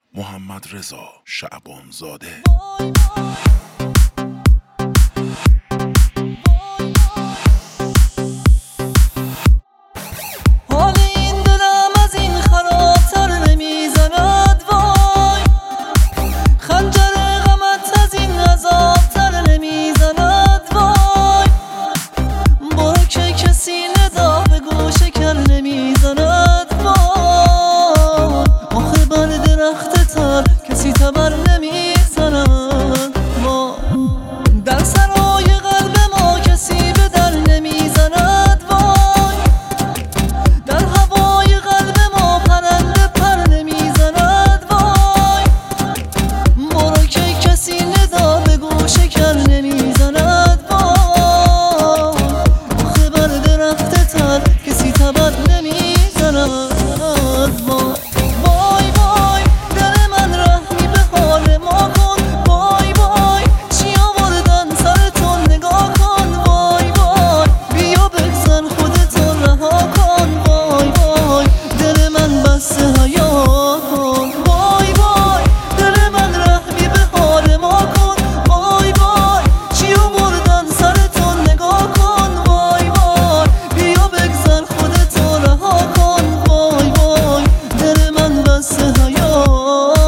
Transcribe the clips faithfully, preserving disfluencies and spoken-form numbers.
محمد رضا شعبانزاده. حال این دلم از این خرابتر نمیزند وای، خنجر غمت از این عذابتر نمیزند وای، برو که کسی ندا به گوش کر نمیزند وای، آخه بر درخت تر کسی تبر نمیزند وای، در سرای قلب ما کسی به در نمیزند وای، در هوای قلب ما پرنده پر نمیزند وای، برو که کسی ندا به گوش کر نمیزند وای، آخه بر درخت تر کسی تبر نمیزند وای. وای وای دل من رحمی به حال ما کن، وای وای چی آوردن سرتون نگاه کن، وای وای بیا بگذر خودتون رها کن، وای وای دل من بسته حیا کن، وای وای دل من رحمی به حال ما کن، وای وای چی آوردن سرتون نگاه کن، وای وای بیا بگذر خودتون رها کن، وای وای دل من بسته حیا کن.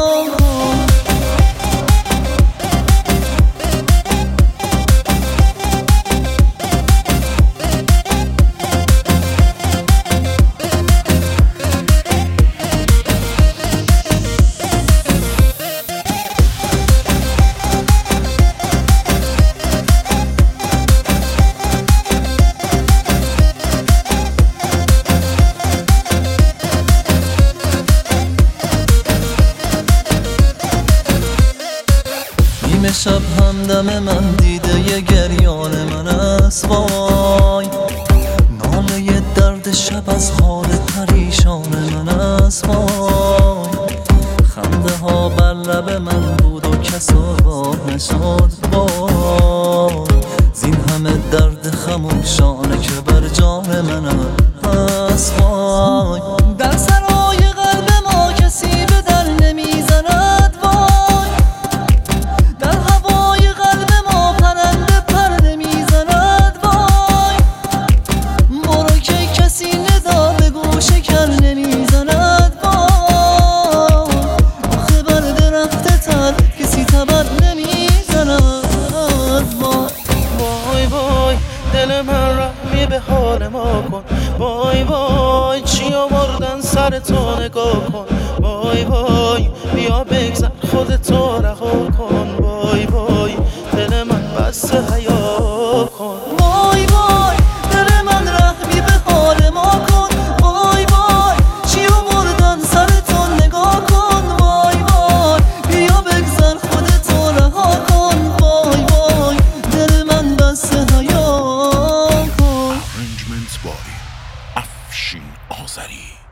نیمه شب همدم من دیده ی گریان من است وای، ناله درد شب از حال پریشان من است وای، خنده ها بر لب من بود و کس آگاه نشد وای، زین همه درد خموشانه که بر جان من است وای، در سرای قلب ما کسی به در نمیزند وای، در هوای قلب ما پرنده پر نمیزند وای، برو که کسی ندا به گوش کر نمیزند وای، آخه بر درخت تر کسی تبر نمیزند وای. وای وای دل من رحمی به حال ما کن، وای وای چی آوردن سر تو نگاه کن، وای وای بیا بگذر خودتو رها کن، وای وای دل من بسته حیا کن. وای وای دل من رحمی به حال ما کن، وای وای چی آوردن سرتون نگاه کن، وای وای بیا بگذر خودتو رها کن، وای وای دل من بسته حیا کن. Arrangement by افشین آذری.